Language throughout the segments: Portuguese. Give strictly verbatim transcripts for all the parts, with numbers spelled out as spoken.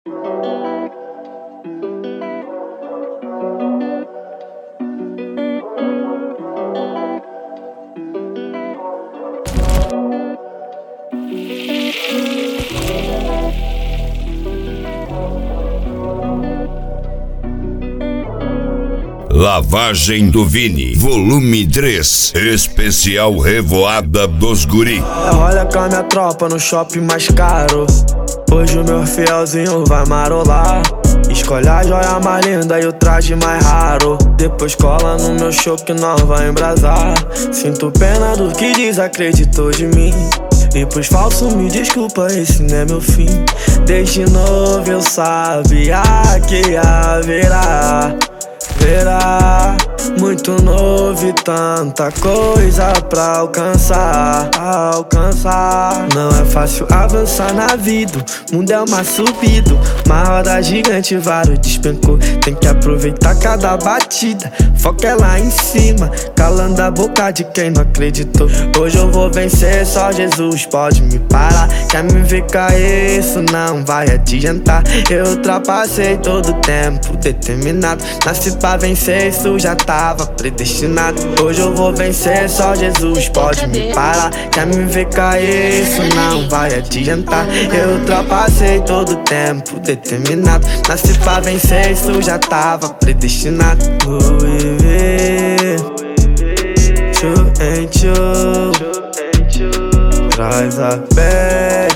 Lavagem do Vini, volume três, especial Revoada dos Guri. Olha com a minha tropa no shopping mais caro. Hoje o meu fielzinho vai marolar. Escolhe a joia mais linda e o traje mais raro. Depois cola no meu show que nós vai embrasar. Sinto pena do que desacreditou de mim. E pros falsos me desculpa, esse não é meu fim. Desde novo eu sabia que haverá Verá, muito novo e tanta coisa pra alcançar, alcançar. Não é fácil avançar na vida, o mundo é uma subida. Uma roda gigante, vários despencou. Tem que aproveitar cada batida, foca é lá em cima, calando a boca de quem não acreditou. Hoje eu vou vencer, só Jesus pode me parar. Quer me ver cair, isso não vai adiantar. Eu ultrapassei todo o tempo determinado. Nasci pra vencer, isso já tava predestinado. Hoje eu vou vencer, só Jesus pode me parar. Quer me ver cair, isso não vai adiantar. Eu ultrapassei todo o tempo determinado. Nasci pra vencer, isso já tava predestinado. Vou viver, tchu em tchu, traz a bag,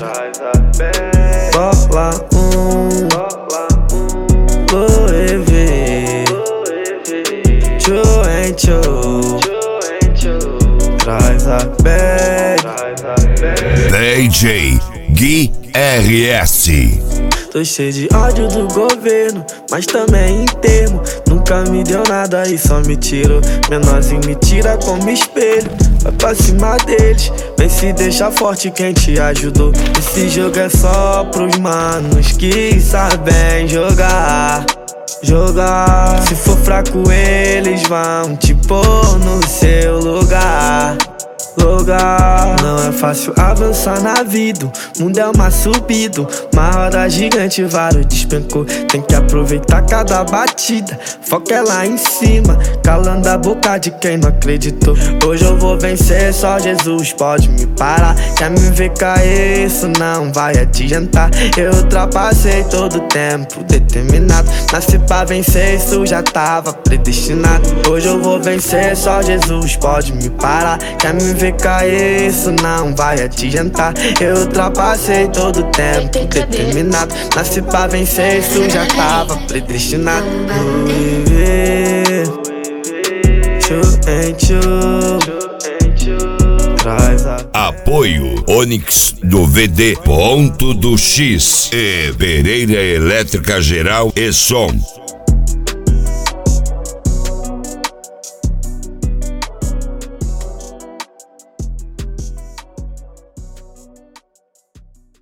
bola um, vou viver, tchu em tchu, traz a bag. D J Gui R S. Tô cheio de ódio do governo, mas também em termo. Nunca me deu nada e só me tirou. Menorzinho me tira como espelho. Vai pra cima deles, vem se deixar forte quem te ajudou. Esse jogo é só pros manos que sabem jogar. Jogar, se for fraco eles vão te pôr no seu lugar. Lugar. Não é fácil avançar na vida, o mundo é uma subida. Uma roda gigante, vários despencou. Tem que aproveitar cada batida, foca é lá em cima, calando a boca de quem não acreditou. Hoje eu vou vencer, só Jesus pode me parar. Quer me ver cair, isso não vai adiantar. Eu ultrapassei todo o tempo determinado. Nasci pra vencer, isso já tava predestinado. Hoje eu vou vencer, só Jesus pode me parar. Quer me ver cair, isso não vai adiantar. Eu ultrapassei todo o tempo determinado. Nasci pra vencer, isso já tava predestinado. Vou viver, tchu em tchu, traz a... Apoio Onix do V D Ponto do X e Pereira Elétrica Geral e Som.